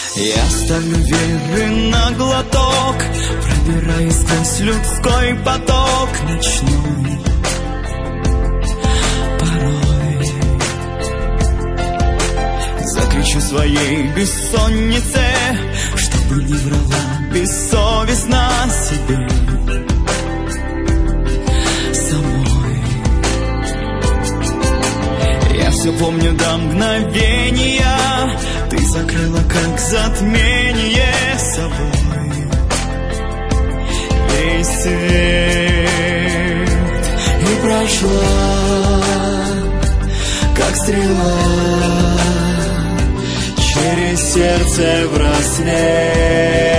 Я ставлю веры на глоток, пробираясь сквозь людской поток ночной. Порой закричу своей бессоннице, чтобы не врала бессовестно себе самой. Я все помню до мгновения, ты закрыла как затмение собой весь свет и прошла, как стрела, через сердце в рассвет.